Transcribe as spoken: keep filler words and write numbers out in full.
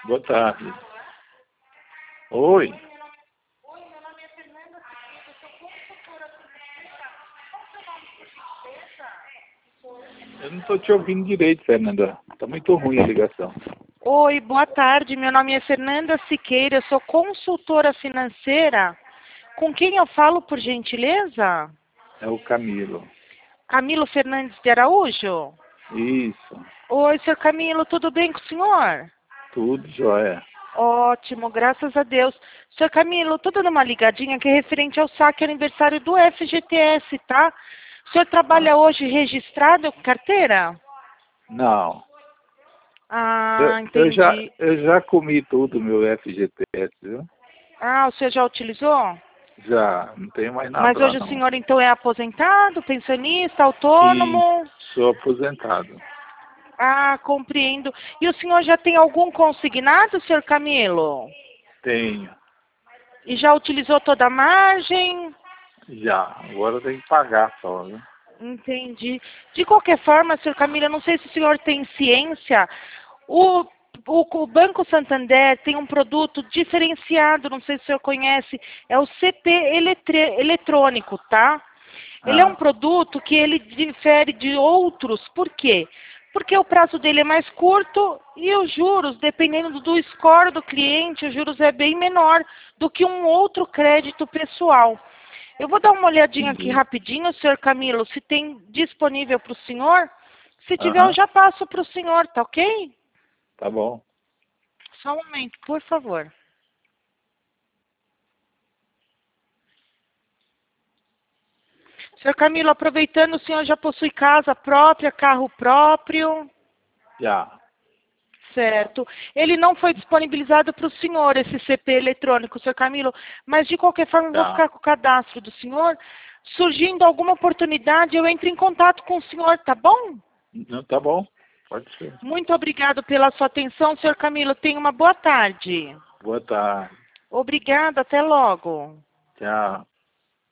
Boa tarde. Oi. Oi, meu nome é Fernanda Siqueira, eu sou consultora financeira. Qual o seu nome, por gentileza? Eu não estou te ouvindo direito, Fernanda. Está muito ruim a ligação. Oi, boa tarde, meu nome é Fernanda Siqueira, eu sou consultora financeira. Com quem eu falo, por gentileza? É o Camilo. Camilo Fernandes de Araújo? Isso. Oi, senhor Camilo, tudo bem com o senhor? Tudo jóia. Ótimo, graças a Deus. Senhor Camilo, estou dando uma ligadinha que é referente ao saque aniversário do F G T S, tá? O senhor trabalha Ah, hoje registrado com carteira? não. Eu, Ah, eu, já, entendi. eu já comi tudo meu F G T S, viu? Ah, o senhor já utilizou? Já. Não tenho mais nada Mas lá, hoje o não. senhor então é aposentado, pensionista, Sim, autônomo? sou aposentado. Ah, compreendo. E o senhor já tem algum consignado, senhor Camilo? Tenho. E já utilizou toda a margem? Já. Agora tem que pagar só, viu? Entendi. De qualquer forma, senhor Camilo, eu não sei se o senhor tem ciência, o, o, o Banco Santander tem um produto diferenciado, não sei se o senhor conhece, é o C P eletre, eletrônico, tá? Ele é um Ah, produto que ele difere de outros, por quê? Porque o prazo dele é mais curto e os juros, dependendo do score do cliente, os juros é bem menor do que um outro crédito pessoal. Eu vou dar uma olhadinha aqui entendi. rapidinho, senhor Camilo, se tem disponível para o senhor. Se tiver, eu Aham, já passo para o senhor, tá ok? tá bom. Só um momento, por favor. Senhor Camilo, aproveitando, o senhor já possui casa própria, carro próprio? Já. Certo. Ele não foi disponibilizado para o senhor, esse C P eletrônico, senhor Camilo, mas de qualquer forma eu vou Já. ficar com o cadastro do senhor. Surgindo alguma oportunidade, eu entro em contato com o senhor, tá bom? Não, tá bom. Pode ser. Muito obrigado pela sua atenção, senhor Camilo. Tenha uma boa tarde. Boa tarde. Obrigada, até logo. Tchau.